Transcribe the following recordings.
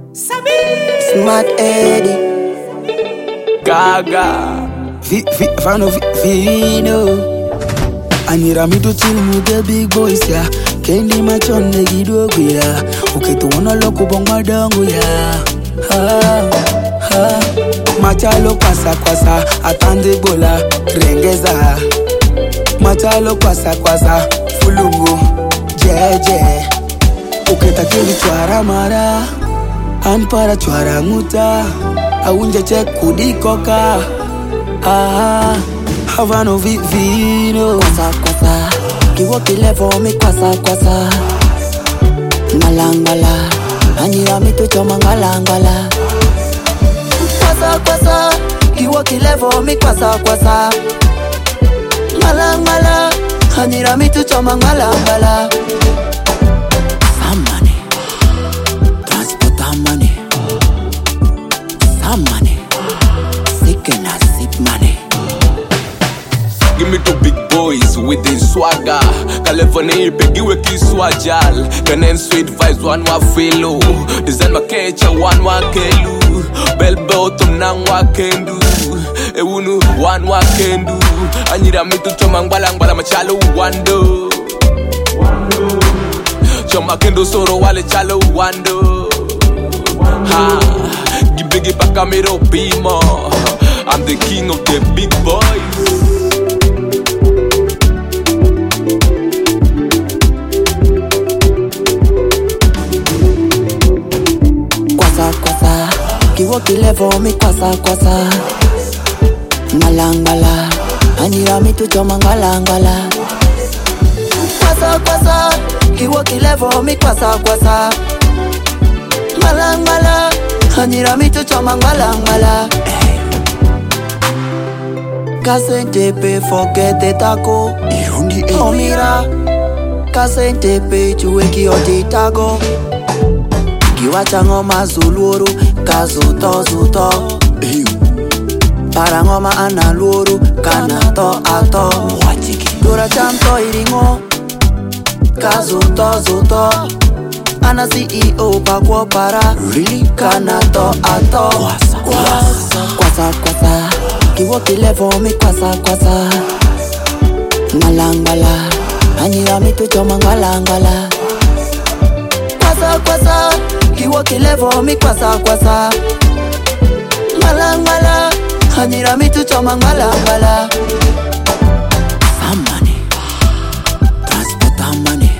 Smart Eddie Gaga Vino Anira me to chill with the big boys, yeah. Kendi machon negi do gwira. Uketu wana loko bong madango, yeah. Machalo kwasa atande bola rengeza. Machalo kwasa fulungu jeje. Uketa kili chwara mara Anpara chwara nguta Aunje chek kudikoka Havano vino Kwasa Kiwo kilevo mi kwasa Ngalangala Anyira mi tucho mangalangala Kwasa Kiwo kilevo mi kwasa Ngalangala Anyira mi tucho mangalangala Some money Transport money Some money Sick and a sick money. Give me two big boys with the swagger. California pegiwe kiswajal. Kanen sweet vibes one wa filo. Design makecha one wa kelu. Bell bottom nang wa kendu. Ewunu one wa kendu. Anyira mitu choma ngbalangala machalo wando. Choma kendo soro wale chalo wando. Ha, gibigi pakamero bimo. I'm the king of the big boys. Kwasa Kiwo kilevo mi kwasa Ngalangala Anyira mi tucho mangalangala Kwasa Kiwo kilevo mi kwasa Ngalangala Anyira mi tucho mangalangala Kasentepe forget the taco Omira Kasentepe chueki otitago Kiwacha ngoma zuluru kazuto Para ngoma analuru kanato ato Dura chanto iringo kazuto Ana CEO pakwo para kanato ato Kwasa Kiwo kilevo mi kwasa Ngalangala Anyira mi tucho mangalangala Kwasa Kiwo kilevo mi kwasa Ngalangala Anyira mi tucho mangalangala Some money Transport money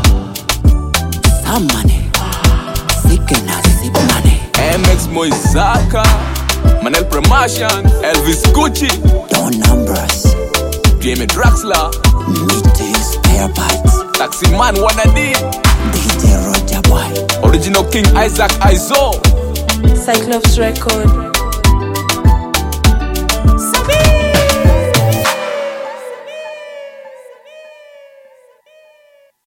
Some money Sick and a sick money MX Moizaka Manel Promotion Elvis Gucci Don't numbers Jamie Draxler Meet spare parts Taxi Man Wanna D DJ Roger Boy Original King Isaac Izo Cyclops Record.